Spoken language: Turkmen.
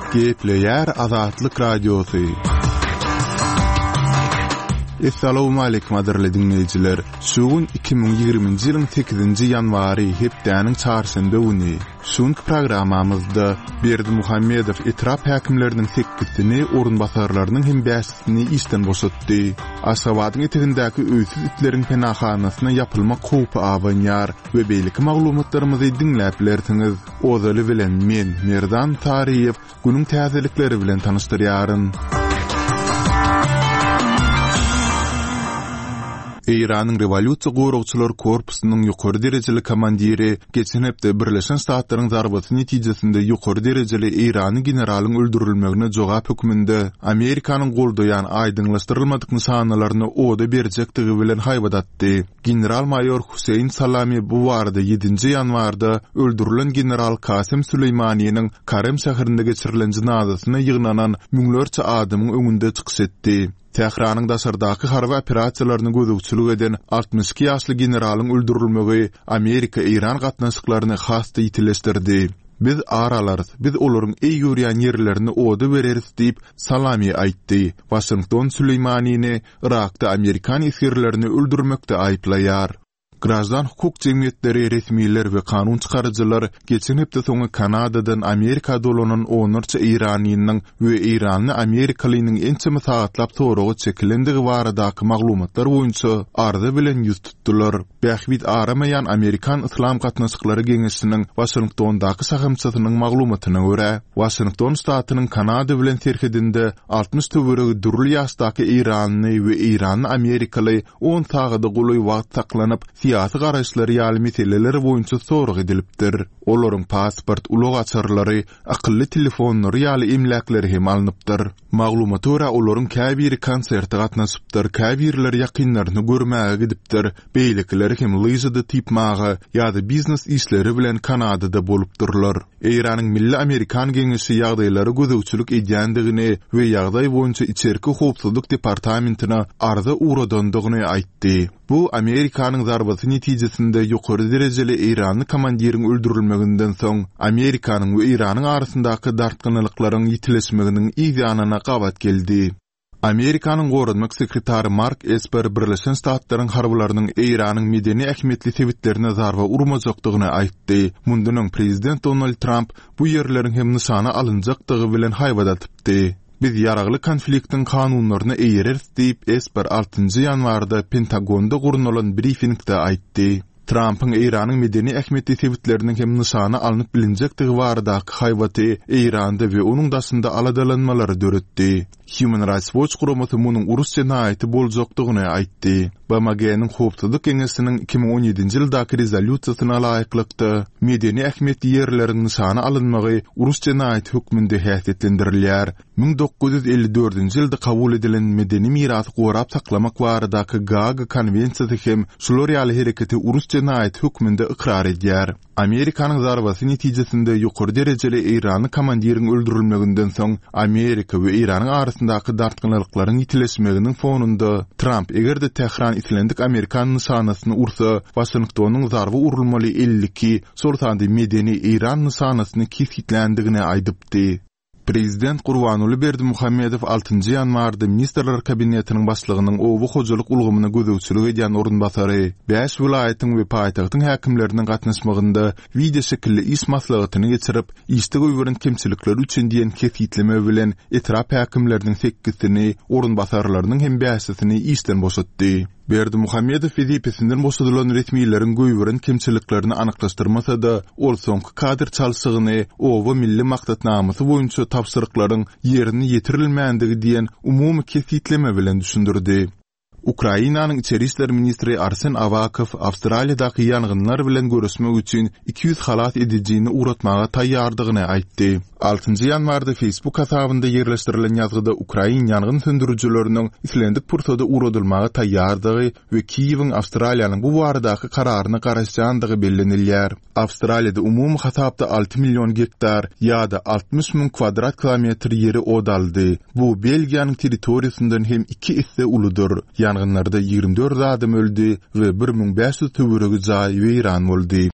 Gepleyer Azatlyk Radiosu. Assalamu alaykum adirli dinleyijiler. Şuun 2020-nji ýylyň 8-nji ýanwary hepdäniň çarşamba güni. Şuňky programamyzda Berdi Muhammedow etrap häkimleriniň 8-sini orunbasarlarynyň hem 5-sini işden boşatdy. Aşgabatyň etegindäki öýsüz itleriň penahanasyna ýapylmak howpy awanýar we beýleki maglumatlarymyzy dinläp bilersiňiz. Ozaly bilen men Merdan Tariýew günüň täzelikleri bilen tanyşdyrýaryn. İran'ın Revolýusiýa Gorugçylar Korpusynyň ýokary derejeli komandiri geçen hepde Birleşen Ştatlaryň zarbasy netijesinde ýokary derejeli İrany generalyň öldürilmegine jogap hökmünde Amerikanyň goldaýan aýdyňlaşdyrylmadyk nişanalaryny oda berjektigi bilen haýbadatdy. General-mayor Huseyn Salami bu barada 7-nji ýanwarda öldürilen general Kasem Süleýmaniýanyň Karem şäherinde geçirilen jinazasyna ýygnanan müňlerçe adamyň öňünde çykyş etdi. Tehranyň daşardaky harby operasiýalaryny gözükçülük eden 62 ýaşly generalyň öldürilmegi Amerika İran gatnaşyklaryny hasty ýitileşdirdi. Biz aralarız, biz olaryň eý ýörýän ýerlerini oda bereriz diýip Salami aýtdy. Washington Süleýmaniýany Irakda Amerikan esgirlerini öldürmekde aýplaýar. Grajdan hukuk jemgyýetleri, resmiler we kanun çykarjylar geçen hepde soňy Kanadadan Amerika dolanan onurça İraniynyň we Iranyny Amerikalynyň ençemi sagatlap soragy çekilendigi baradaky maglumatlar boýunça arza bilen ýüz tutdular. Bähbit aramayan Amerikan Islam gatnaşyklary geňeşiniň Washingtondaky sahamçysynyň maglumatyna görä, Washington ştatynyň Kanada bilen serhedinde 60 töweregi durly ýaşdaky Iranyny we Iranyny Amerikaly 10 sagada goly wagt saklanyp siyasi garaşlary ýaly meseleler boýunça sorag edilipdir. Olaryň pasport, ulug açarlary, akylly telefonlary ýaly emlakleri hem alınıpdyr. Maglumaty görä olaryň käbiri konsertde gatnaşypdyr, käbirler ýakynlaryny görmäge gidipdir. Beýlekileri hem lyjyda tipmagy ýa-da biznes işleri bilen Kanadada bolupdyrlar. Iranyň Milli Amerikan Geňeşi ýagdaýlary gözükçülük edýändigini we ýagdaý boýunça içerki howpsuzlyk departamentina arza uradandygyny aýtdy. Bu Amerikanyň zarbasy netijesinde ýokary derejeli Iranyň komandiriň öldürilmeginden soň Amerikanyň we Iranyň arasyndaky dartgynlyklaryň ýitileşmeginiň ýanyna gabat geldi. Amerikanyň gorunmak sekretary Mark Esper Birleşen Ştatlaryň harbylarynyň Iranyň medeni ähmiýetli sebitlerine zarba urmajakdygyny aýtdy. Mundan prezident Donald Trump bu ýerleriň hem nişana alınjakdygy bilen haýbadatypdy. Biz ýaragly konfliktiň kanunlaryny eýereriz diýip Esper 6-njy ýanwarda Pentagonda gurunalan briefingde aýtdy. Trump'ın İran'ın medeni ähmiýetli sebitlerinin hem nişana alınıp bilinjektigi baradaky haýbaty İranda we onuň daşynda aladalanmalary döretdi. Human Rights Watch guramasy munyň urus jenaýaty boljakdygyny aýtdy. BMG'nin howpsuzlyk geňeşiniň 2017-nji ýyldaky rezolýusiýasyna laýyklykda medeni ähmiýetli ýerleriň nişana alynmagy urus jenaýaty hökmünde häsiýetlendirilýär. 1954-nji ýylda kabul edilen medeni mirasy gorap saklamak baradaky Gaga konwensiýasy hem şular ýaly hereketi urus jenaýaty hökmünde ikrar edýär. Amerikanyň zarbasy netijesinde ýokary derejeli Iranyň komandiriň öldürilmeginden soň Amerika we Iranyň arasyndaky dartgynlyklaryň ýitileşmeginiň fonunda Trump egerde Tehran islendik Amerikan nişanasyny ursa, Washingtonyň zarby urulmaly 52 sortany medeni İran nişanasyny kesitlendigine aýdypdy. Prezident Gurbanuly Berdi Muhammedow 6-njy ýanwarda Ministrler Kabinetiniň başlygynyň owu hojalyk ulgamyna gözükçülük edýän orunbasary 5 vilayatyň we paýtagtyň häkimleriniň gatnaşmagynda video şekilli iş maslahatyny geçirip, işde göýbüren kemçilikler üçin diýen kefitleme bilen etrap häkimleriniň 8-sini, orunbasarlarynyň hem 5-sini işden boşatdy. Berdi Muhammedow wezipesinden boşadylan resmiýetlerin göýbüren kemçiliklerini anyklaşdyrmasa da, ol soňky kadr çalşygyny owa milli maksatnamysy boýunça tapşyryklaryň ýerini ýetirilmänligi diýen umumy kefitleme bilen düşündirdi. Ukrainanyň içeri işler ministri Arsen Avakov Awstraliýadaky ýangynlar bilen görüşmek üçin 200 halat edijini uratmaga taýýardygyny aýtdy. 6-njy ýanwarda Facebook hasabynda ýerleşdirilen ýazgyda Ukrain ýangyn söndürüjiläriniň islendik pursada uradylmaga taýýardygy we Kiýewiň Awstraliýanyň bu baradaky kararyny garaşdyrýandygy bellenilýär. Awstraliýada umumy hasapda 6 milyon gektar ýa-da 60 000 kvadrat kilometr ýeri odaldy. Bu Belgiýanyň territoriýasyndan hem 2 isse uludur. Yangınlarda 24 adam öldü ve 1500 töweregi jaý weýran boldy.